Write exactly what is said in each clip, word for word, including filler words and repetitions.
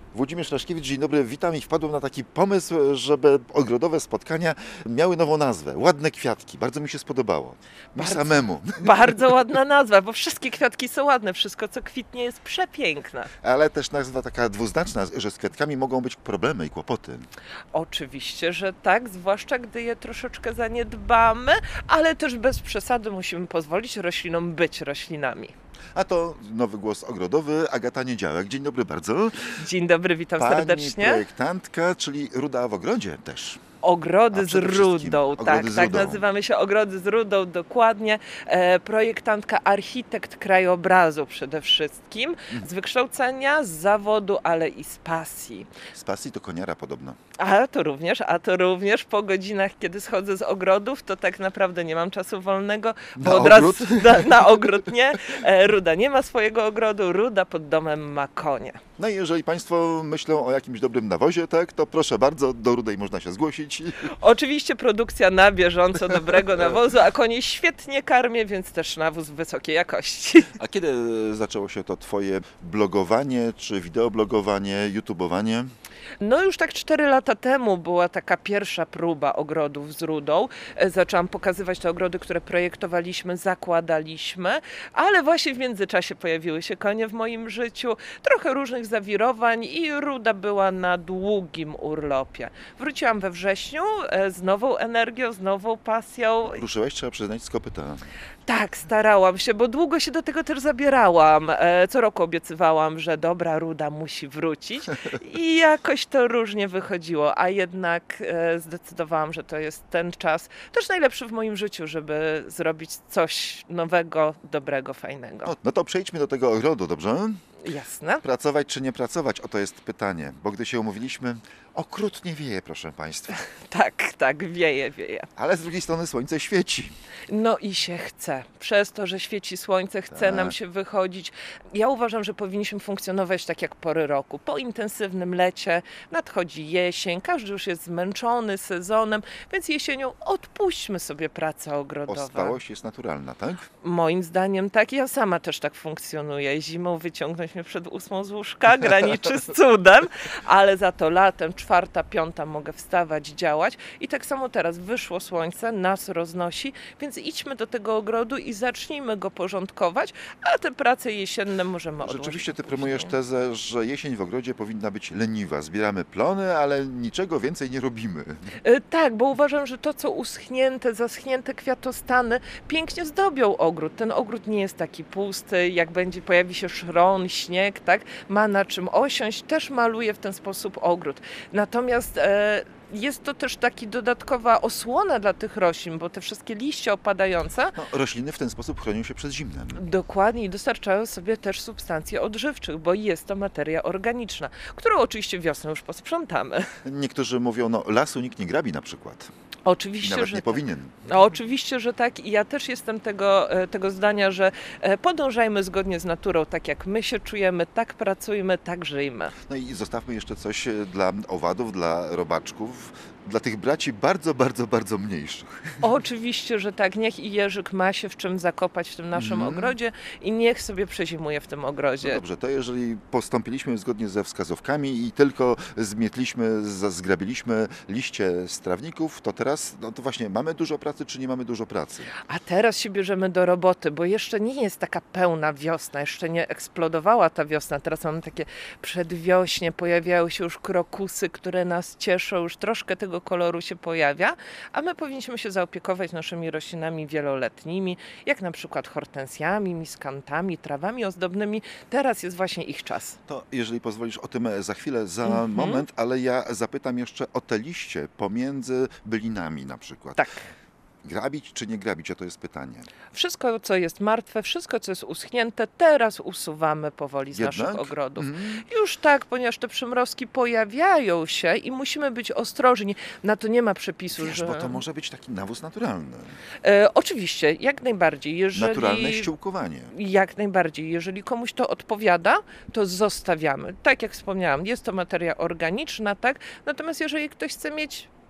Włodzimierz Raszkiewicz, dzień dobry, witam i wpadłem na taki pomysł, żeby ogrodowe spotkania miały nową nazwę. Ładne kwiatki, bardzo mi się spodobało. Mi Bardzo. samemu. Bardzo ładna nazwa, bo wszystkie kwiatki są ładne, wszystko co kwitnie jest przepiękne. Ale też nazwa taka dwuznaczna, że z kwiatkami mogą być problemy i kłopoty. Oczywiście, że tak, zwłaszcza gdy je troszeczkę zaniedbamy, ale też bez przesady musimy pozwolić roślinom być roślinami. A to nowy głos ogrodowy, Agata Niedziałek. Dzień dobry bardzo. Dzień dobry, witam Pani serdecznie. projektantka, czyli Ruda w ogrodzie też. Ogrody A, z przede wszystkim rudą, ogrody tak, z tak rudą. nazywamy się Ogrody z rudą, dokładnie. E, projektantka, architekt krajobrazu przede wszystkim, z wykształcenia, z zawodu, ale i z pasji. Z pasji to koniara podobno. A to również, a to również po godzinach, kiedy schodzę z ogrodów, to tak naprawdę nie mam czasu wolnego, bo Na od razu ogród? na, na ogród nie. E, Ruda nie ma swojego ogrodu, Ruda pod domem ma konie. No i jeżeli Państwo myślą o jakimś dobrym nawozie, tak, to proszę bardzo, do Rudej można się zgłosić. Oczywiście produkcja na bieżąco dobrego nawozu, a konie świetnie karmię, więc też nawóz wysokiej jakości. A kiedy zaczęło się to Twoje blogowanie, czy wideoblogowanie, youtubowanie? No już tak cztery lata temu była taka pierwsza próba ogrodów z rudą. E, Zaczęłam pokazywać te ogrody, które projektowaliśmy, zakładaliśmy, ale właśnie w międzyczasie pojawiły się konie w moim życiu, trochę różnych zawirowań i ruda była na długim urlopie. Wróciłam we wrześniu e, z nową energią, z nową pasją. Ruszyłeś, trzeba przyznać, z kopyta. Tak, starałam się, bo długo się do tego też zabierałam. E, Co roku obiecywałam, że dobra ruda musi wrócić i jakoś to różnie wychodziło, a jednak e, zdecydowałam, że to jest ten czas też najlepszy w moim życiu, żeby zrobić coś nowego, dobrego, fajnego. No, no to przejdźmy do tego ogrodu, dobrze? Jasne? Pracować czy nie pracować? Oto jest pytanie, bo gdy się umówiliśmy, okrutnie wieje, proszę Państwa. Tak, tak, wieje, wieje. Ale z drugiej strony słońce świeci. No i się chce. Przez to, że świeci słońce, chce Tak. nam się wychodzić. Ja uważam, że powinniśmy funkcjonować tak jak pory roku. Po intensywnym lecie nadchodzi jesień, każdy już jest zmęczony sezonem, więc jesienią odpuśćmy sobie pracę ogrodową. Ostałość jest naturalna, tak? Moim zdaniem tak, ja sama też tak funkcjonuję. Zimą wyciągnąć mnie przed ósmą z łóżka graniczy z cudem, ale za to latem, czwarta, piąta mogę wstawać, działać i tak samo teraz wyszło słońce, nas roznosi, więc idźmy do tego ogrodu i zacznijmy go porządkować, a te prace jesienne możemy odłożyć. Rzeczywiście ty później. promujesz tezę, że jesień w ogrodzie powinna być leniwa. Zbieramy plony, ale niczego więcej nie robimy. E, Tak, bo uważam, że to, co uschnięte, zaschnięte kwiatostany pięknie zdobią ogród. Ten ogród nie jest taki pusty, jak będzie, pojawi się szron, śnieg, tak? Ma na czym osiąść, też maluje w ten sposób ogród. Natomiast e, jest to też taki dodatkowa osłona dla tych roślin, bo te wszystkie liście opadające No, rośliny w ten sposób chronią się przed zimnem. dokładnie i dostarczają sobie też substancje odżywczych, bo jest to materia organiczna, którą oczywiście wiosną już posprzątamy. Niektórzy mówią, no lasu nikt nie grabi na przykład. I Oczywiście, nawet że nie tak. powinien. No, oczywiście, że tak i ja też jestem tego, e, tego zdania, że e, podążajmy zgodnie z naturą, tak jak my się czujemy, tak pracujmy, tak żyjmy. No i zostawmy jeszcze coś e, dla owadów, dla robaczków, dla tych braci bardzo, bardzo, bardzo mniejszych. Oczywiście, że tak, niech i jeżyk ma się w czym zakopać w tym naszym Mhm. ogrodzie i niech sobie przezimuje w tym No ogrodzie. dobrze, to jeżeli postąpiliśmy zgodnie ze wskazówkami i tylko zmietliśmy, z- zgrabiliśmy liście z trawników, to teraz, no to właśnie, mamy dużo pracy, czy nie mamy dużo pracy? A teraz się bierzemy do roboty, bo jeszcze nie jest taka pełna wiosna, jeszcze nie eksplodowała ta wiosna. Teraz mamy takie przedwiośnie, pojawiają się już krokusy, które nas cieszą, już troszkę tego koloru się pojawia, a my powinniśmy się zaopiekować naszymi roślinami wieloletnimi, jak na przykład hortensjami, miskantami, trawami ozdobnymi. Teraz jest właśnie ich czas. To jeżeli pozwolisz o tym za chwilę, za Mhm. moment, ale ja zapytam jeszcze o te liście pomiędzy bylinami na przykład. Tak. Grabić czy nie grabić, a to jest pytanie. Wszystko, co jest martwe, wszystko, co jest uschnięte, teraz usuwamy powoli z Jednak? naszych ogrodów. Mhm. Już tak, ponieważ te przymrozki pojawiają się i musimy być ostrożni. Na to nie ma przepisu, Wiesz, że... bo to może być taki nawóz naturalny. E, oczywiście, jak najbardziej. Jeżeli... Naturalne ściółkowanie. Jak najbardziej. Jeżeli komuś to odpowiada, to zostawiamy. Tak jak wspomniałam, jest to materia organiczna, tak? Natomiast jeżeli ktoś chce mieć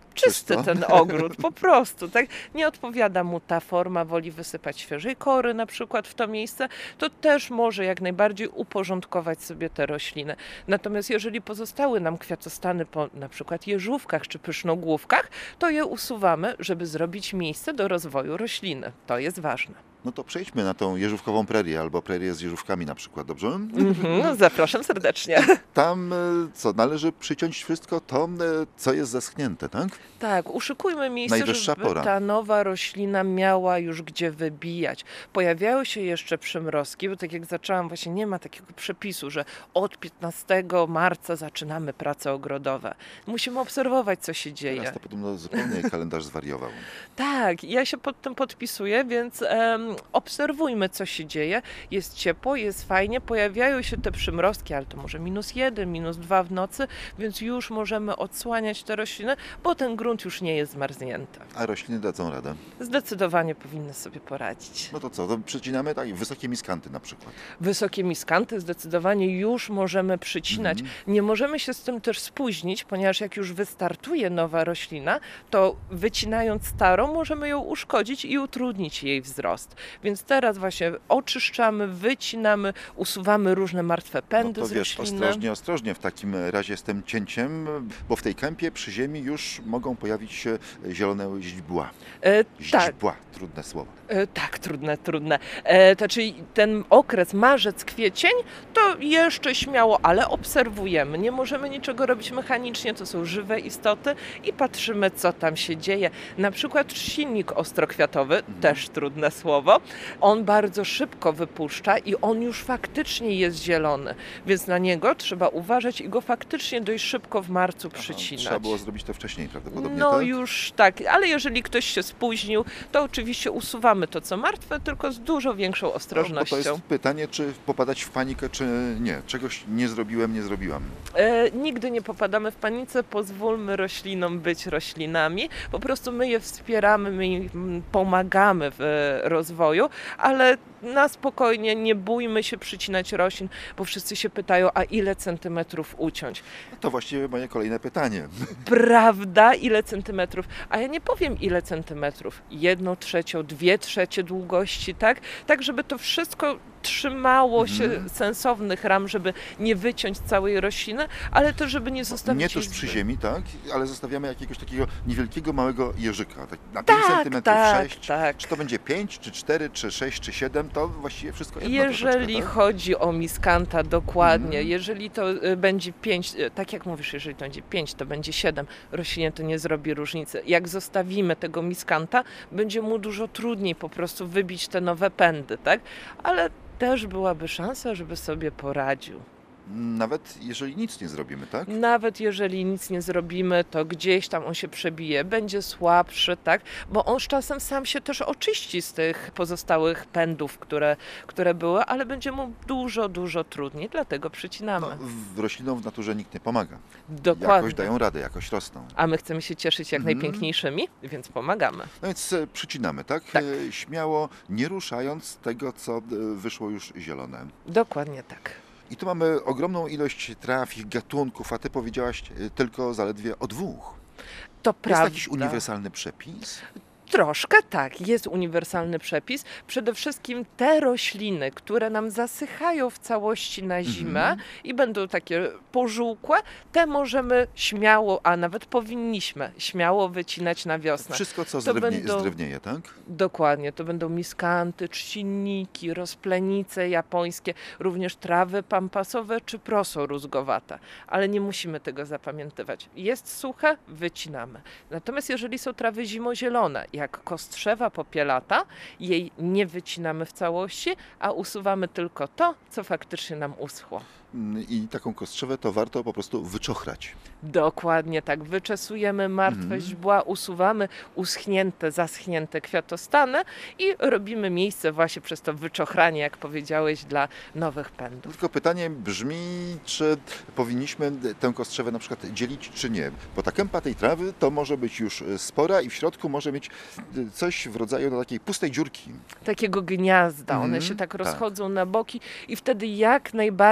czysty Czysto. ten ogród, po prostu, tak? Nie odpowiada mu ta forma, woli wysypać świeżej kory na przykład w to miejsce, to też może jak najbardziej uporządkować sobie te rośliny. Natomiast jeżeli pozostały nam kwiatostany po na przykład jeżówkach czy pysznogłówkach, to je usuwamy, żeby zrobić miejsce do rozwoju rośliny. To jest ważne. No to przejdźmy na tą jeżówkową prerię albo prerię z jeżówkami na przykład, dobrze? Mhm, zapraszam serdecznie. Tam e, co, należy przyciąć wszystko to, e, co jest zaschnięte, tak? Tak, uszykujmy miejsce, Najwyższa żeby pora. ta nowa roślina miała już gdzie wybijać. Pojawiały się jeszcze przymrozki, bo tak jak zaczęłam, właśnie nie ma takiego przepisu, że od piętnastego marca zaczynamy prace ogrodowe. Musimy obserwować, co się dzieje. Teraz to podobno zupełnie kalendarz zwariował. Tak, ja się pod tym podpisuję, więc em, obserwujmy, co się dzieje. Jest ciepło, jest fajnie, pojawiają się te przymrozki, ale to może minus jeden, minus dwa w nocy, więc już możemy odsłaniać te rośliny, bo ten grunt już nie jest zmarznięty. A rośliny dadzą radę. Zdecydowanie powinny sobie poradzić. No to co, to przycinamy tak, wysokie miskanty na przykład. Wysokie miskanty zdecydowanie już możemy przycinać. Mhm. Nie możemy się z tym też spóźnić, ponieważ jak już wystartuje nowa roślina, to wycinając starą możemy ją uszkodzić i utrudnić jej wzrost. Więc teraz właśnie oczyszczamy, wycinamy, usuwamy różne martwe No pędy to z wiesz, rośliny. ostrożnie, ostrożnie w takim razie z tym cięciem, bo w tej kępie przy ziemi już mogą pojawić się zielone źdźbła. E, tak, Źdźbła, trudne słowo. e, tak, trudne, trudne. E, to czyli ten okres marzec, kwiecień to jeszcze śmiało, ale obserwujemy. Nie możemy niczego robić mechanicznie, to są żywe istoty i patrzymy, co tam się dzieje. Na przykład trzcinnik ostrokwiatowy, Mhm. też trudne słowo, on bardzo szybko wypuszcza i on już faktycznie jest zielony, więc na niego trzeba uważać i go faktycznie dość szybko w marcu Aha, przycinać. trzeba było zrobić to wcześniej prawdopodobnie, No tak? już tak, ale jeżeli ktoś się spóźnił, to oczywiście usuwamy to, co martwe, tylko z dużo większą No, bo ostrożnością. to jest pytanie, czy popadać w panikę, czy nie. Czegoś nie zrobiłem, nie zrobiłam. E, nigdy nie popadamy w panice, pozwólmy roślinom być roślinami. Po prostu my je wspieramy, my im pomagamy w e, rozwoju, ale na spokojnie, nie bójmy się przycinać roślin, bo wszyscy się pytają, a ile centymetrów uciąć? No to właściwie moje kolejne pytanie. Prawda, ile centymetrów? A ja nie powiem ile centymetrów. Jedną trzecią, dwie trzecie długości, tak? Tak, żeby to wszystko trzymało się Mhm. sensownych ram, żeby nie wyciąć całej rośliny, ale też, żeby nie zostawić Nie jej tuż przy zbyt- ziemi, tak? Ale zostawiamy jakiegoś takiego niewielkiego, małego jeżyka. Tak, na pięć Tak, centymetrów, tak, sześć. tak. Czy to będzie pięć, czy cztery, czy sześć, czy siedem, to właściwie wszystko jedno Jeżeli troszeczkę, tak? chodzi o miskanta, dokładnie. Mhm. Jeżeli to y, będzie pięć, y, tak jak mówisz, jeżeli to będzie pięć, to będzie siedem, roślinie to nie zrobi różnicy. Jak zostawimy tego miskanta, będzie mu dużo trudniej po prostu wybić te nowe pędy, tak? Ale też byłaby szansa, żeby sobie poradził. Nawet jeżeli nic nie zrobimy, tak? Nawet jeżeli nic nie zrobimy, to gdzieś tam on się przebije, będzie słabszy, tak? Bo on z czasem sam się też oczyści z tych pozostałych pędów, które, które były, ale będzie mu dużo, dużo trudniej, dlatego przycinamy. No, w roślinom w naturze nikt nie pomaga. Dokładnie. Jakoś dają radę, jakoś rosną. A my chcemy się cieszyć jak Mhm. najpiękniejszymi, więc pomagamy. No więc e, przycinamy, tak? Tak. E, Śmiało, nie ruszając tego, co e, wyszło już zielone. Dokładnie tak. I tu mamy ogromną ilość traw, ich gatunków, a ty powiedziałaś e, tylko zaledwie o dwóch. To Jest prawda. jakiś uniwersalny przepis? Troszkę tak, jest uniwersalny przepis. Przede wszystkim te rośliny, które nam zasychają w całości na zimę Mhm. i będą takie pożółkłe, te możemy śmiało, a nawet powinniśmy śmiało wycinać na wiosnę. Wszystko, co To zdrewnie, będą- zdrewnieje, tak? Dokładnie, to będą miskanty, trzcinniki, rozplenice japońskie, również trawy pampasowe czy proso rózgowate. Ale nie musimy tego zapamiętywać. Jest suche, wycinamy. Natomiast jeżeli są trawy zimozielone, jak kostrzewa popielata, jej nie wycinamy w całości, a usuwamy tylko to, co faktycznie nam uschło. Mm, I taką kostrzewę to warto po prostu wyczochrać. Dokładnie tak. Wyczesujemy martwe Mhm. źdźbła, usuwamy uschnięte, zaschnięte kwiatostany i robimy miejsce właśnie przez to wyczochranie, jak powiedziałeś, dla nowych pędów. Tylko pytanie brzmi, czy powinniśmy tę kostrzewę na przykład dzielić, czy nie. Bo ta kępa tej trawy to może być już spora i w środku może mieć coś w rodzaju no, takiej pustej dziurki. Takiego gniazda. One Mhm, się tak tak. rozchodzą na boki i wtedy jak najbardziej będzie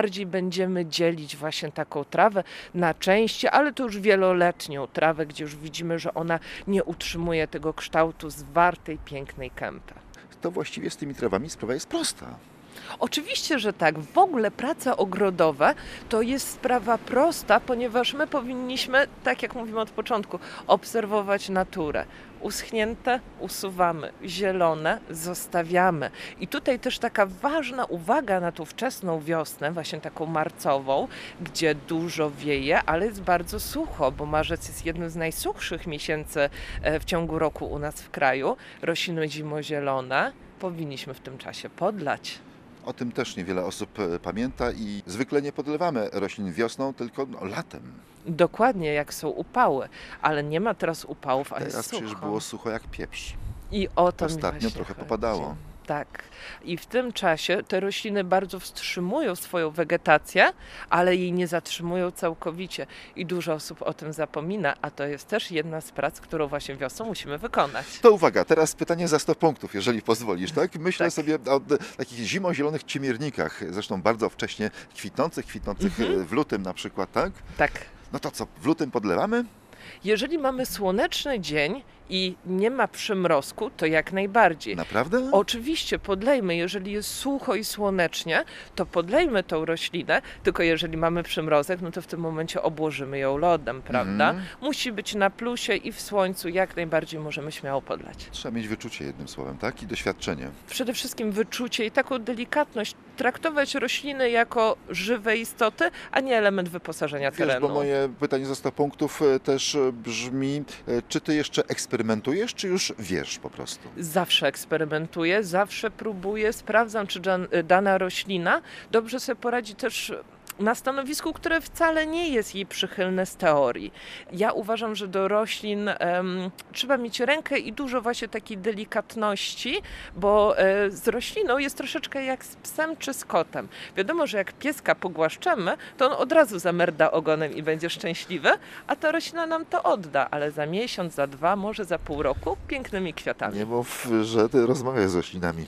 będziemy dzielić właśnie taką trawę na części, ale to już wieloletnią trawę, gdzie już widzimy, że ona nie utrzymuje tego kształtu zwartej, pięknej kępy. To właściwie z tymi trawami sprawa jest prosta. Oczywiście, że tak. W ogóle praca ogrodowa to jest sprawa prosta, ponieważ my powinniśmy, tak jak mówimy od początku, obserwować naturę. Uschnięte usuwamy, zielone zostawiamy. I tutaj też taka ważna uwaga na tą wczesną wiosnę, właśnie taką marcową, gdzie dużo wieje, ale jest bardzo sucho, bo marzec jest jednym z najsuchszych miesięcy w ciągu roku u nas w kraju. Rośliny zimozielone powinniśmy w tym czasie podlać. O tym też niewiele osób e, pamięta i zwykle nie podlewamy roślin wiosną, tylko no, latem. Dokładnie, jak są upały, ale nie ma teraz upałów, a jest Teraz sucho. przecież było sucho jak pieprz. I o to mi Ostatnio właśnie trochę chodzi. popadało. Tak. I w tym czasie te rośliny bardzo wstrzymują swoją wegetację, ale jej nie zatrzymują całkowicie. I dużo osób o tym zapomina, a to jest też jedna z prac, którą właśnie wiosną musimy wykonać. To uwaga, teraz pytanie za sto punktów, jeżeli pozwolisz, tak? Myślę Tak. sobie o d- takich zimozielonych ciemiernikach, zresztą bardzo wcześnie kwitnących, kwitnących Mhm. e, w lutym na przykład, tak? Tak. No to co, w lutym podlewamy? Jeżeli mamy słoneczny dzień i nie ma przymrozku, to jak najbardziej. Naprawdę? Oczywiście podlejmy, jeżeli jest sucho i słonecznie, to podlejmy tą roślinę, tylko jeżeli mamy przymrozek, no to w tym momencie obłożymy ją lodem, prawda? Mhm. Musi być na plusie i w słońcu, jak najbardziej możemy śmiało podlać. Trzeba mieć wyczucie jednym słowem, tak? I doświadczenie. Przede wszystkim wyczucie i taką delikatność, traktować rośliny jako żywe istoty, a nie element wyposażenia Wiesz, terenu. bo moje pytanie za sto punktów e, też e, brzmi, e, czy ty jeszcze eksperymentujesz, czy już wiesz po prostu? Zawsze eksperymentuję, zawsze próbuję, sprawdzam, czy dan- dana roślina dobrze sobie poradzi też na stanowisku, które wcale nie jest jej przychylne z teorii. Ja uważam, że do roślin em, trzeba mieć rękę i dużo właśnie takiej delikatności, bo e, z rośliną jest troszeczkę jak z psem czy z kotem. Wiadomo, że jak pieska pogłaszczemy, to on od razu zamerda ogonem i będzie szczęśliwy, a ta roślina nam to odda, ale za miesiąc, za dwa, może za pół roku pięknymi kwiatami. Nie mów, że ty rozmawiasz z roślinami.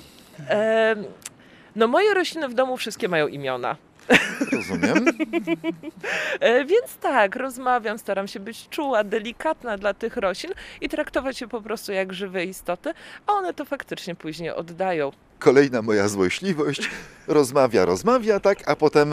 Em, no moje rośliny w domu wszystkie mają imiona. Rozumiem. E, więc tak, rozmawiam, staram się być czuła, delikatna dla tych roślin i traktować je po prostu jak żywe istoty, a one to faktycznie później oddają. Kolejna moja złośliwość. Rozmawia, rozmawia, tak? A potem e,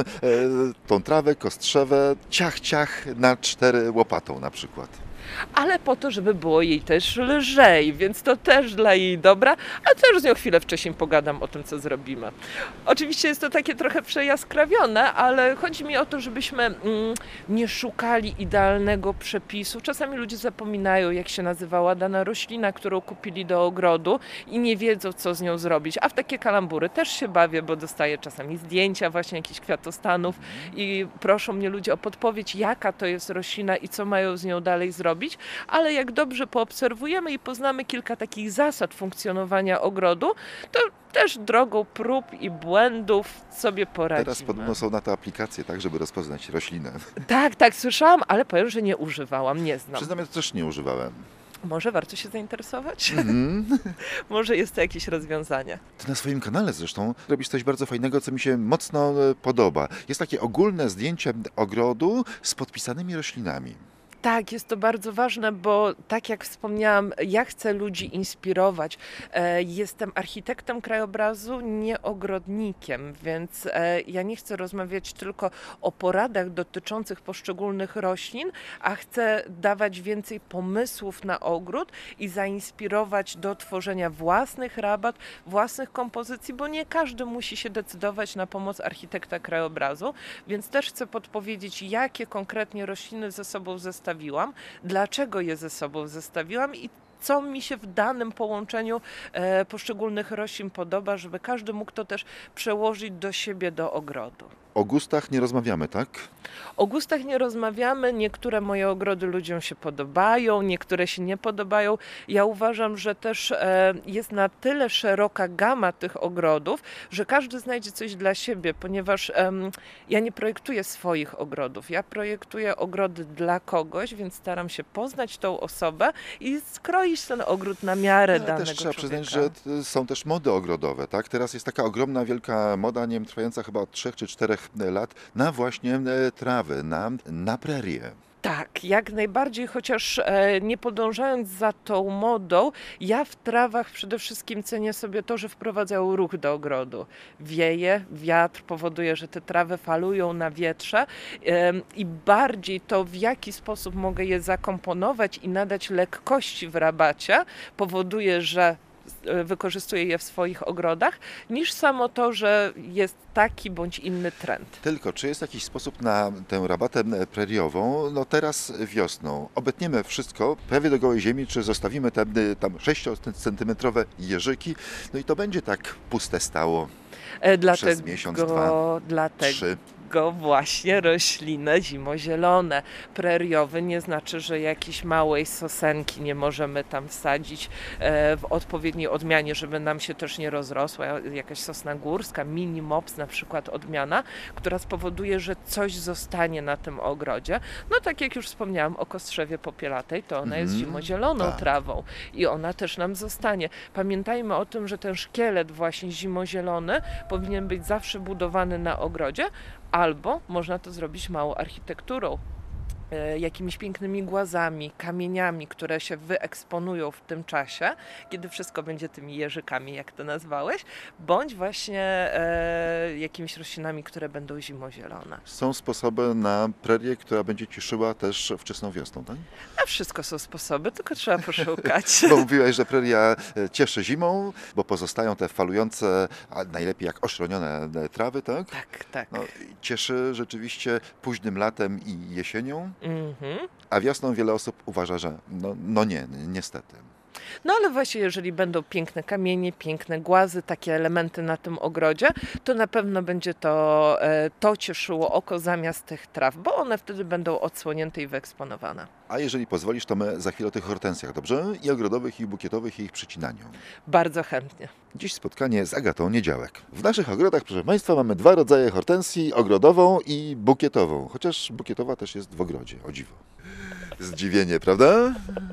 tą trawę, kostrzewę, ciach, ciach na cztery łopatą na przykład. Ale po to, żeby było jej też lżej, więc to też dla jej dobra, a też z nią chwilę wcześniej pogadam o tym, co zrobimy. Oczywiście jest to takie trochę przejaskrawione, ale chodzi mi o to, żebyśmy mm, nie szukali idealnego przepisu. Czasami ludzie zapominają, jak się nazywała dana roślina, którą kupili do ogrodu i nie wiedzą, co z nią zrobić. A w takie kalambury też się bawię, bo dostaję czasami zdjęcia właśnie jakichś kwiatostanów i proszą mnie ludzie o podpowiedź, jaka to jest roślina i co mają z nią dalej zrobić. Ale jak dobrze poobserwujemy i poznamy kilka takich zasad funkcjonowania ogrodu, to też drogą prób i błędów sobie poradzimy. Teraz podobno są na to aplikacje, tak, żeby rozpoznać roślinę. Tak, tak, słyszałam, ale powiem, że nie używałam, nie znam. Przyznam, ja to też nie używałem. Może warto się zainteresować? Mhm. Może jest to jakieś rozwiązanie. Ty na swoim kanale zresztą robisz coś bardzo fajnego, co mi się mocno e, podoba. Jest takie ogólne zdjęcie ogrodu z podpisanymi roślinami. Tak, jest to bardzo ważne, bo tak jak wspomniałam, ja chcę ludzi inspirować. E, Jestem architektem krajobrazu, nie ogrodnikiem, więc e, ja nie chcę rozmawiać tylko o poradach dotyczących poszczególnych roślin, a chcę dawać więcej pomysłów na ogród i zainspirować do tworzenia własnych rabat, własnych kompozycji, bo nie każdy musi się decydować na pomoc architekta krajobrazu, więc też chcę podpowiedzieć, jakie konkretnie rośliny ze sobą zestawić, dlaczego je ze sobą zestawiłam i co mi się w danym połączeniu e, poszczególnych roślin podoba, żeby każdy mógł to też przełożyć do siebie, do ogrodu. O gustach nie rozmawiamy, tak? O gustach nie rozmawiamy, niektóre moje ogrody ludziom się podobają, niektóre się nie podobają. Ja uważam, że też e, jest na tyle szeroka gama tych ogrodów, że każdy znajdzie coś dla siebie, ponieważ em, ja nie projektuję swoich ogrodów, ja projektuję ogrody dla kogoś, więc staram się poznać tą osobę i skroić ten ogród na miarę Ale danego też trzeba człowieka. przyznać, że t- są też mody ogrodowe, tak? Teraz jest taka ogromna, wielka moda, nie wiem, trwająca chyba od trzech czy czterech lat na właśnie e, trawy, na, na prerię. Tak, jak najbardziej, chociaż e, nie podążając za tą modą, ja w trawach przede wszystkim cenię sobie to, że wprowadzają ruch do ogrodu. Wieje, wiatr powoduje, że te trawy falują na wietrze e, i bardziej to, w jaki sposób mogę je zakomponować i nadać lekkości w rabacie, powoduje, że wykorzystuję je w swoich ogrodach, niż samo to, że jest taki bądź inny trend. Tylko, czy jest jakiś sposób na tę rabatę preriową, no teraz wiosną, obetniemy wszystko prawie do gołej ziemi, czy zostawimy tam, tam sześciocentymetrowe jeżyki, no i to będzie tak puste stało E, przez dlatego, miesiąc, dwa, dlatego trzy. Go właśnie rośliny zimozielone. Preriowy nie znaczy, że jakiejś małej sosenki nie możemy tam wsadzić e, w odpowiedniej odmianie, żeby nam się też nie rozrosła. Jakaś sosna górska, mini mops na przykład odmiana, która spowoduje, że coś zostanie na tym ogrodzie. No tak jak już wspomniałam o kostrzewie popielatej, to ona jest Mhm, zimozieloną tak. trawą i ona też nam zostanie. Pamiętajmy o tym, że ten szkielet właśnie zimozielony powinien być zawsze budowany na ogrodzie, albo można to zrobić małą architekturą, e, jakimiś pięknymi głazami, kamieniami, które się wyeksponują w tym czasie, kiedy wszystko będzie tymi jeżykami, jak to nazwałeś, bądź właśnie e, jakimiś roślinami, które będą zimozielone. Są sposoby na prerię, która będzie cieszyła też wczesną wiosną, tak? A wszystko są sposoby, tylko trzeba poszukać. Bo mówiłaś, że preria e, cieszy zimą, bo pozostają te falujące, a najlepiej jak oszronione e, trawy, tak? Tak, tak. No, i cieszy rzeczywiście późnym latem i jesienią, Mhm. a wiosną wiele osób uważa, że no, no nie, niestety. No ale właśnie, jeżeli będą piękne kamienie, piękne głazy, takie elementy na tym ogrodzie, to na pewno będzie to, e, to cieszyło oko zamiast tych traw, bo one wtedy będą odsłonięte i wyeksponowane. A jeżeli pozwolisz, to my za chwilę o tych hortensjach, dobrze? I ogrodowych, i bukietowych, i ich przycinaniu. Bardzo chętnie. Dziś spotkanie z Agatą Niedziałek. W naszych ogrodach, proszę Państwa, mamy dwa rodzaje hortensji, ogrodową i bukietową. Chociaż bukietowa też jest w ogrodzie, o dziwo. Zdziwienie, prawda?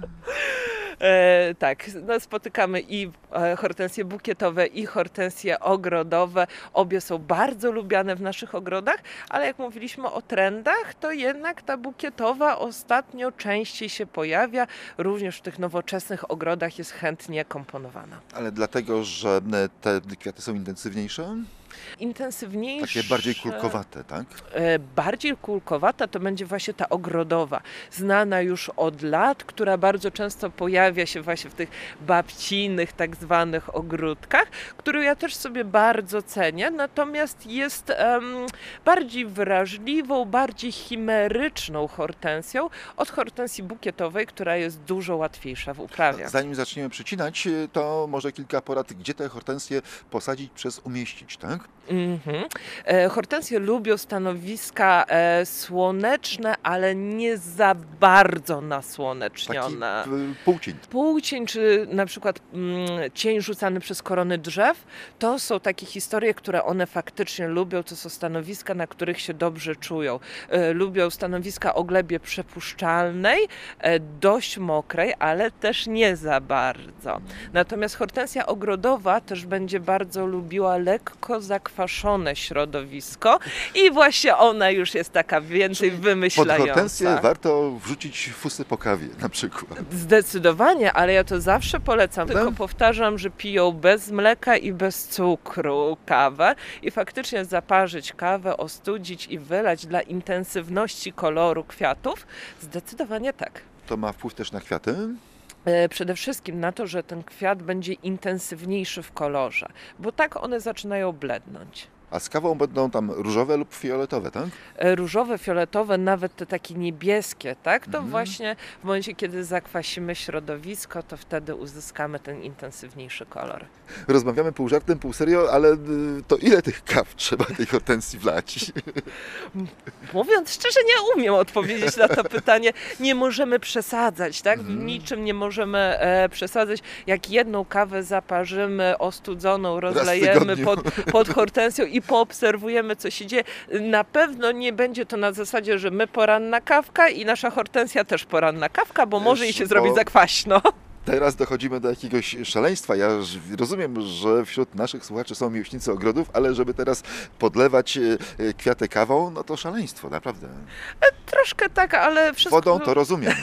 E, tak, no, spotykamy i e, hortensje bukietowe, i hortensje ogrodowe. Obie są bardzo lubiane w naszych ogrodach, ale jak mówiliśmy o trendach, to jednak ta bukietowa ostatnio częściej się pojawia. Również w tych nowoczesnych ogrodach jest chętnie komponowana. Ale dlatego, że te kwiaty są intensywniejsze? Intensywniejsze. Takie bardziej kulkowate, tak? E, Bardziej kulkowata to będzie właśnie ta ogrodowa, znana już od lat, która bardzo często pojawia się właśnie w tych babcinych tak zwanych ogródkach, którą ja też sobie bardzo cenię, natomiast jest em, bardziej wrażliwą, bardziej chimeryczną hortensją od hortensji bukietowej, która jest dużo łatwiejsza w uprawie. Zanim zaczniemy przycinać, to może kilka porad, gdzie te hortensje posadzić przez umieścić, tak? Mhm. E, Hortensje lubią stanowiska e, słoneczne, ale nie za bardzo Taki nasłonecznione. y, półcień. Półcień czy na przykład mm, cień rzucany przez korony drzew, to są takie historie, które one faktycznie lubią, to są stanowiska, na których się dobrze czują. E, lubią stanowiska o glebie przepuszczalnej, e, dość mokrej, ale też nie za bardzo. Natomiast hortensja ogrodowa też będzie bardzo lubiła lekko zakwaszone środowisko i właśnie ona już jest taka więcej Pod wymyślająca. hortensję warto wrzucić fusy po kawie na przykład. Zdecydowanie, ale ja to zawsze polecam, Prawda? tylko powtarzam, że piją bez mleka i bez cukru kawę i faktycznie zaparzyć kawę, ostudzić i wylać dla intensywności koloru kwiatów, zdecydowanie tak. To ma wpływ też na kwiaty. E, Przede wszystkim na to, że ten kwiat będzie intensywniejszy w kolorze, bo tak one zaczynają blednąć. A z kawą będą tam różowe lub fioletowe, tak? E, Różowe, fioletowe, nawet te takie niebieskie, tak? To Mhm. właśnie w momencie, kiedy zakwasimy środowisko, to wtedy uzyskamy ten intensywniejszy kolor. Rozmawiamy pół żartem, pół serio, ale y, to ile tych kaw trzeba tej hortensji wlać? Mówiąc szczerze, nie umiem odpowiedzieć na to pytanie. Nie możemy przesadzać, tak? W Mhm. niczym nie możemy e, przesadzać. Jak jedną kawę zaparzymy, ostudzoną, rozlejemy tygodniu. pod, pod hortensją i poobserwujemy, co się dzieje, na pewno nie będzie to na zasadzie, że my poranna kawka i nasza hortensja też poranna kawka, bo może jej się Bo- zrobić za kwaśno. Teraz dochodzimy do jakiegoś szaleństwa. Ja już rozumiem, że wśród naszych słuchaczy są miłośnicy ogrodów, ale żeby teraz podlewać e, kwiaty kawą, no to szaleństwo, naprawdę. Troszkę tak, ale wszystko... Wodą to rozumiem.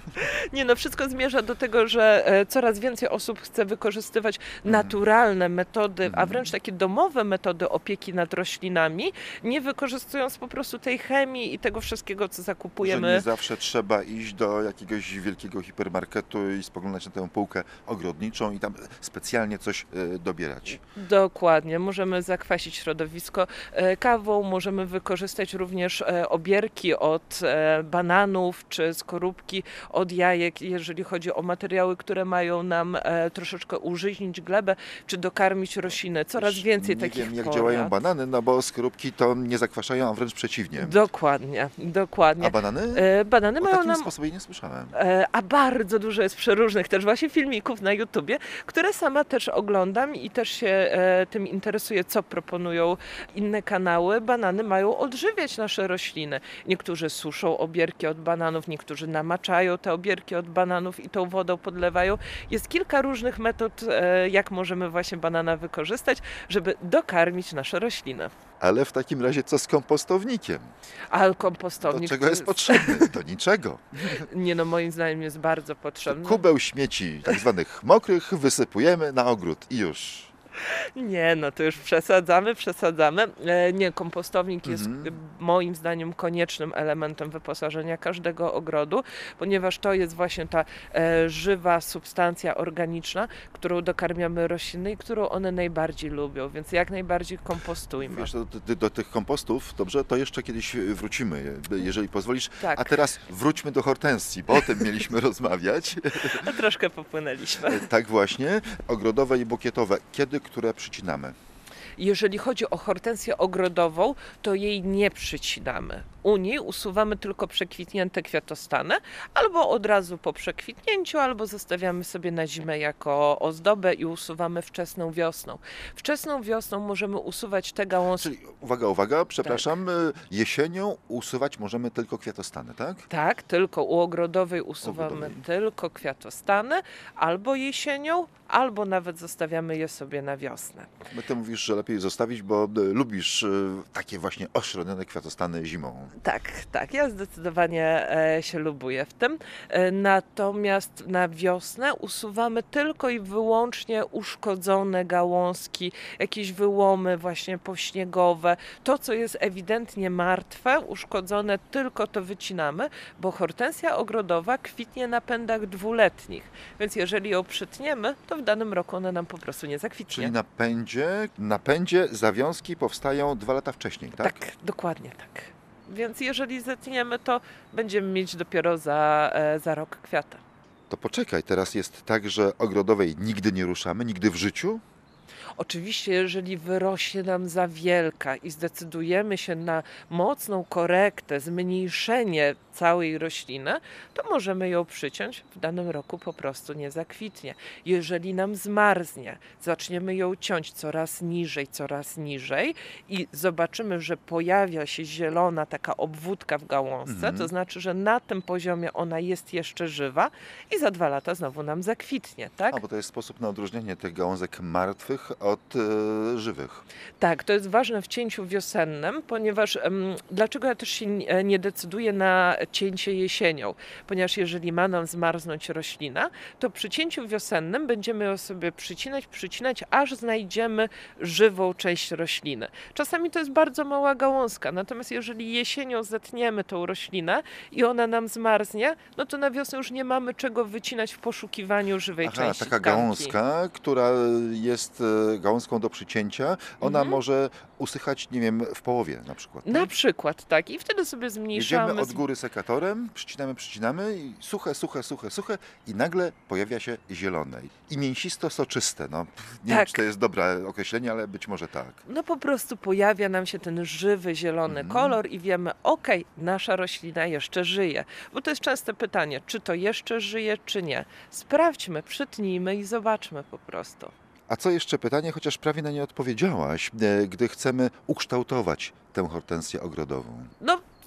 Nie no, wszystko zmierza do tego, że e, coraz więcej osób chce wykorzystywać naturalne metody, a wręcz takie domowe metody opieki nad roślinami, nie wykorzystując po prostu tej chemii i tego wszystkiego, co Że zakupujemy. nie zawsze trzeba iść do jakiegoś wielkiego hipermarketu i spoglądać na tę półkę ogrodniczą i tam specjalnie coś e, dobierać. Dokładnie, możemy zakwasić środowisko e, kawą, możemy wykorzystać również e, obierki od e, bananów czy skorupki od jajek, jeżeli chodzi o materiały, które mają nam e, troszeczkę użyźnić glebę, czy dokarmić rośliny. Coraz Też więcej nie takich wiem, jak porad. działają banany, no bo skorupki to nie zakwaszają, a wręcz przeciwnie. Dokładnie, dokładnie. A banany? E, banany O mają takim nam... sposobie nie słyszałem. E, A bardzo dużo jest przeróżnych też właśnie filmików na YouTubie, które sama też oglądam i też się e, tym interesuję, co proponują inne kanały. Banany mają odżywiać nasze rośliny. Niektórzy suszą obierki od bananów, niektórzy namaczają te obierki od bananów i tą wodą podlewają. Jest kilka różnych metod, e, jak możemy właśnie banana wykorzystać, żeby dokarmić nasze rośliny. Ale w takim razie co z kompostownikiem? A Do kompostownik czego to jest potrzebny? Do niczego. Nie no, moim zdaniem jest bardzo potrzebny. Kubeł śmieci, tak zwanych mokrych, wysypujemy na ogród i już. Nie, no to już przesadzamy, przesadzamy. E, Nie, kompostownik jest Mhm. y, moim zdaniem koniecznym elementem wyposażenia każdego ogrodu, ponieważ to jest właśnie ta e, żywa substancja organiczna, którą dokarmiamy rośliny i którą one najbardziej lubią, więc jak najbardziej kompostujmy. Wiesz, do, do, do tych kompostów, dobrze, to jeszcze kiedyś wrócimy, jeżeli pozwolisz. Tak. A teraz wróćmy do hortensji, bo o tym mieliśmy rozmawiać. A troszkę popłynęliśmy. Tak właśnie, ogrodowe i bukietowe. Kiedy które przycinamy? Jeżeli chodzi o hortensję ogrodową, to jej nie przycinamy. U niej usuwamy tylko przekwitnięte kwiatostany, albo od razu po przekwitnięciu, albo zostawiamy sobie na zimę jako ozdobę i usuwamy wczesną wiosną. Wczesną wiosną możemy usuwać te gałązki. Czyli uwaga, uwaga, przepraszam, jesienią usuwać możemy tylko kwiatostany, tak? Tak, tylko u ogrodowej usuwamy Ogrodowej. tylko kwiatostany, albo jesienią, albo nawet zostawiamy je sobie na wiosnę. Bo ty mówisz, że lepiej zostawić, bo e, lubisz e, takie właśnie ośrodnione kwiatostany zimą. Tak, tak, ja zdecydowanie e, się lubuję w tym. E, natomiast na wiosnę usuwamy tylko i wyłącznie uszkodzone gałązki, jakieś wyłomy właśnie pośniegowe. To, co jest ewidentnie martwe, uszkodzone, tylko to wycinamy, bo hortensja ogrodowa kwitnie na pędach dwuletnich. Więc jeżeli ją przytniemy, to w danym roku ona nam po prostu nie zakwitnie. Czyli na pędzie, na pędzie zawiązki powstają dwa lata wcześniej, tak? Tak, dokładnie tak. Więc jeżeli zetniemy, to będziemy mieć dopiero za, e, za rok kwiaty. To poczekaj, teraz jest tak, że ogrodowej nigdy nie ruszamy, nigdy w życiu? Oczywiście, jeżeli wyrośnie nam za wielka i zdecydujemy się na mocną korektę, zmniejszenie całej rośliny, to możemy ją przyciąć, w danym roku po prostu nie zakwitnie. Jeżeli nam zmarznie, zaczniemy ją ciąć coraz niżej, coraz niżej i zobaczymy, że pojawia się zielona taka obwódka w gałązce, Mhm. to znaczy, że na tym poziomie ona jest jeszcze żywa i za dwa lata znowu nam zakwitnie, tak? A, bo to jest sposób na odróżnienie tych gałązek martwych od e, żywych. Tak, to jest ważne w cięciu wiosennym, ponieważ em, dlaczego ja też się nie, nie decyduję na cięcie jesienią? Ponieważ jeżeli ma nam zmarznąć roślina, to przy cięciu wiosennym będziemy ją sobie przycinać, przycinać, aż znajdziemy żywą część rośliny. Czasami to jest bardzo mała gałązka, natomiast jeżeli jesienią zetniemy tą roślinę i ona nam zmarznie, no to na wiosnę już nie mamy czego wycinać w poszukiwaniu żywej Aha, części taka tkanki. gałązka, która jest e, gałązką do przycięcia, ona Mhm. może usychać, nie wiem, w połowie na przykład. tak? Na przykład, tak. I wtedy sobie zmniejszamy. Jedziemy od góry sekatorem, przycinamy, przycinamy i suche, suche, suche, suche i nagle pojawia się zielone. I mięsisto, soczyste. No, pff, nie wiem, Tak. czy to jest dobre określenie, ale być może tak. No po prostu pojawia nam się ten żywy, zielony Mhm. kolor i wiemy, okej, nasza roślina jeszcze żyje. Bo to jest częste pytanie, czy to jeszcze żyje, czy nie. Sprawdźmy, przytnijmy i zobaczmy po prostu. A co jeszcze pytanie, chociaż prawie na nie odpowiedziałaś, e, gdy chcemy ukształtować tę hortensję ogrodową? No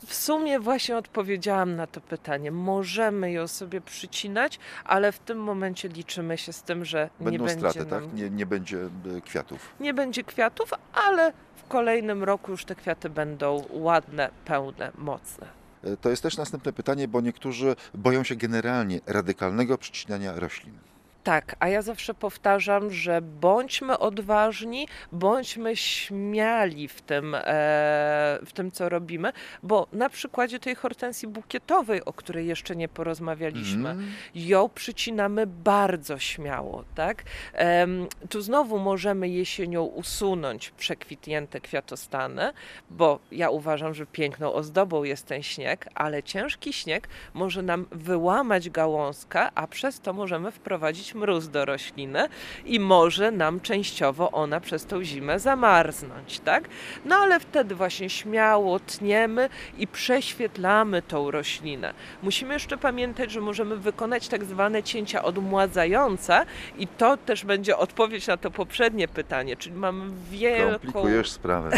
W sumie właśnie odpowiedziałam na to pytanie. Możemy ją sobie przycinać, ale w tym momencie liczymy się z tym, że nie Będą będzie straty, nam, tak? Nie, nie będzie e, kwiatów. nie będzie kwiatów, ale w kolejnym roku już te kwiaty będą ładne, pełne, mocne. E, To jest też następne pytanie, bo niektórzy boją się generalnie radykalnego przycinania roślin. Tak, a ja zawsze powtarzam, że bądźmy odważni, bądźmy śmiali w tym, e, w tym, co robimy, bo na przykładzie tej hortensji bukietowej, o której jeszcze nie porozmawialiśmy, Mhm. ją przycinamy bardzo śmiało, tak? Em, tu znowu możemy jesienią usunąć przekwitnięte kwiatostany, bo ja uważam, że piękną ozdobą jest ten śnieg, ale ciężki śnieg może nam wyłamać gałązkę, a przez to możemy wprowadzić mróz do rośliny i może nam częściowo ona przez tą zimę zamarznąć, tak? No ale wtedy właśnie śmiało tniemy i prześwietlamy tą roślinę. Musimy jeszcze pamiętać, że możemy wykonać tak zwane cięcia odmładzające i to też będzie odpowiedź na to poprzednie pytanie, czyli mamy wielką, Komplikujesz sprawę.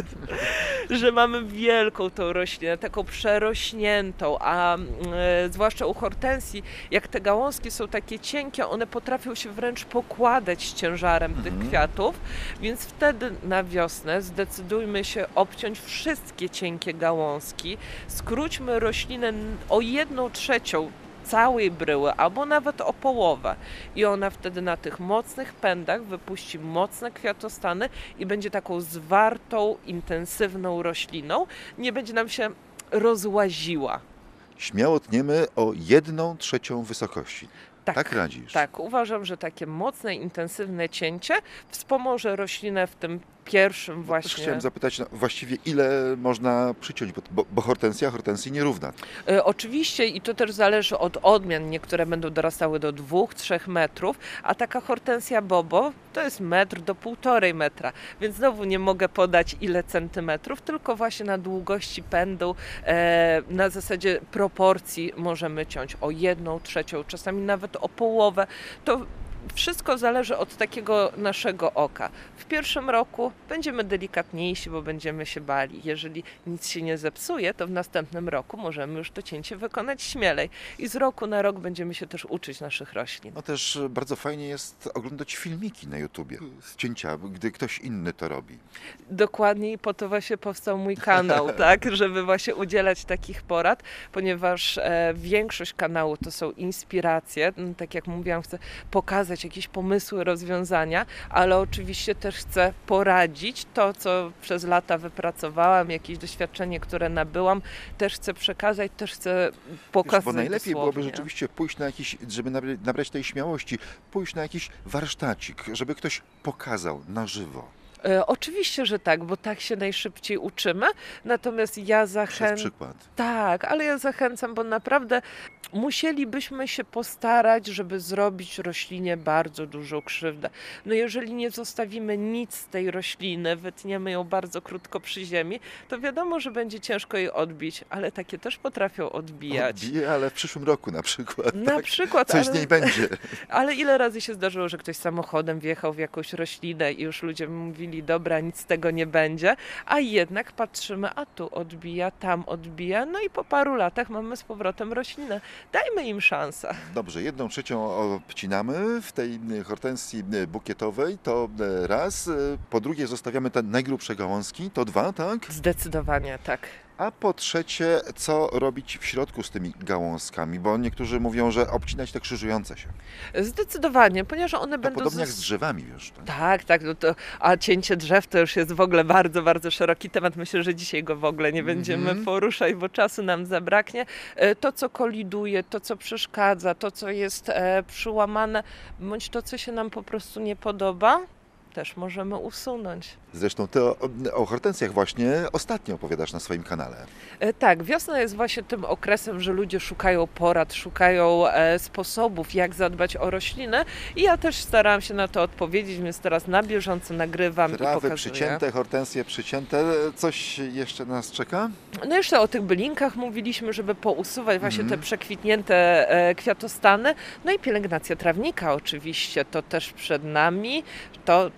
że mamy wielką tą roślinę, taką przerośniętą, a e, zwłaszcza u hortensji, jak te gałązki są takie cienkie, one potrafią się wręcz pokładać z ciężarem tych Mhm. kwiatów, więc wtedy na wiosnę zdecydujmy się obciąć wszystkie cienkie gałązki, skróćmy roślinę n- o jedną trzecią całej bryły, albo nawet o połowę. I ona wtedy na tych mocnych pędach wypuści mocne kwiatostany i będzie taką zwartą, intensywną rośliną. Nie będzie nam się rozłaziła. Śmiało tniemy o jedną trzecią wysokości. Tak, Tak radzisz? tak. Uważam, że takie mocne, intensywne cięcie wspomoże roślinę w tym pierwszym Też właśnie. chciałem zapytać, no, właściwie ile można przyciąć, bo, bo, bo hortensja hortensji nierówna. E, Oczywiście i to też zależy od odmian. Niektóre będą dorastały do dwóch, trzech metrów, a taka hortensja bobo to jest metr do półtorej metra, więc znowu nie mogę podać ile centymetrów, tylko właśnie na długości pędu, e, na zasadzie proporcji możemy ciąć o jedną trzecią, czasami nawet o połowę. To wszystko zależy od takiego naszego oka. W pierwszym roku będziemy delikatniejsi, bo będziemy się bali. Jeżeli nic się nie zepsuje, to w następnym roku możemy już to cięcie wykonać śmielej. I z roku na rok będziemy się też uczyć naszych roślin. No też e, bardzo fajnie jest oglądać filmiki na YouTubie z cięcia, gdy ktoś inny to robi. Dokładnie i po to właśnie powstał mój kanał, tak, żeby właśnie udzielać takich porad, ponieważ e, większość kanału to są inspiracje, no, tak jak mówiłam, chcę pokazać jakieś pomysły, rozwiązania, ale oczywiście też chcę poradzić to, co przez lata wypracowałam, jakieś doświadczenie, które nabyłam, też chcę przekazać, też chcę pokazać Wiesz, bo najlepiej byłoby dosłownie. rzeczywiście pójść na jakiś, żeby nabra- nabrać tej śmiałości, pójść na jakiś warsztacik, żeby ktoś pokazał na żywo. E, Oczywiście, że tak, bo tak się najszybciej uczymy, natomiast ja Przez zachęcam. przykład. Tak, ale ja zachęcam, bo naprawdę musielibyśmy się postarać, żeby zrobić roślinie bardzo dużą krzywdę. No jeżeli nie zostawimy nic z tej rośliny, wytniemy ją bardzo krótko przy ziemi, to wiadomo, że będzie ciężko jej odbić, ale takie też potrafią odbijać. Odbije, ale w przyszłym roku na przykład. Na tak? przykład, Coś z ale, niej będzie. ale ile razy się zdarzyło, że ktoś samochodem wjechał w jakąś roślinę i już ludzie mówili, dobra, nic z tego nie będzie, a jednak patrzymy, a tu odbija, tam odbija, no i po paru latach mamy z powrotem roślinę. Dajmy im szansę. Dobrze, jedną trzecią obcinamy w tej hortensji bukietowej, to raz. Po drugie zostawiamy te najgrubsze gałązki, to dwa, tak? Zdecydowanie tak. A po trzecie, co robić w środku z tymi gałązkami? Bo niektórzy mówią, że obcinać te krzyżujące się. Zdecydowanie, ponieważ one To będą... podobnie jak zas- z drzewami, wiesz. Tak? Tak, tak, no to, a cięcie drzew to już jest w ogóle bardzo, bardzo szeroki temat. Myślę, że dzisiaj go w ogóle nie będziemy Mhm. poruszać, bo czasu nam zabraknie. E, To, co koliduje, to, co przeszkadza, to, co jest e, przyłamane, bądź to, co się nam po prostu nie podoba, też możemy usunąć. Zresztą ty o, o hortensjach właśnie ostatnio opowiadasz na swoim kanale. E, Tak, wiosna jest właśnie tym okresem, że ludzie szukają porad, szukają e, sposobów, jak zadbać o rośliny i ja też starałam się na to odpowiedzieć, więc teraz na bieżąco nagrywam i Trawy pokazuję. przycięte, hortensje przycięte. Coś jeszcze nas czeka? No jeszcze o tych bylinkach mówiliśmy, żeby pousuwać właśnie Mhm. te przekwitnięte e, kwiatostany. No i pielęgnacja trawnika oczywiście, to też przed nami. To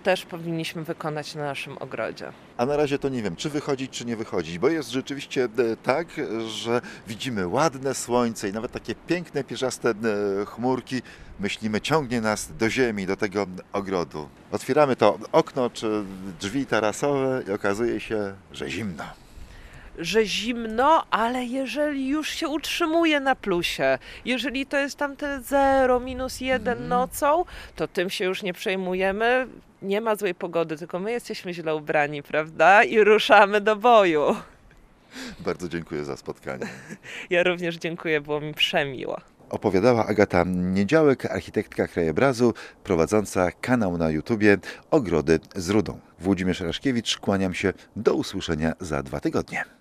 też powinniśmy wykonać na naszym ogrodzie. A na razie to nie wiem, czy wychodzić, czy nie wychodzić, bo jest rzeczywiście e, tak, że widzimy ładne słońce i nawet takie piękne, pierzaste e, chmurki. Myślimy, ciągnie nas do ziemi, do tego ogrodu. Otwieramy to okno czy drzwi tarasowe i okazuje się, że zimno. Że zimno, ale jeżeli już się utrzymuje na plusie, jeżeli to jest tam te zero, minus jeden Mhm. nocą, to tym się już nie przejmujemy. Nie ma złej pogody, tylko my jesteśmy źle ubrani, prawda? I ruszamy do boju. Bardzo dziękuję za spotkanie. Ja również dziękuję, było mi przemiło. Opowiadała Agata Niedziałek, architektka krajobrazu, prowadząca kanał na YouTubie Ogrody z Rudą. Włodzimierz Raszkiewicz, kłaniam się, do usłyszenia za dwa tygodnie.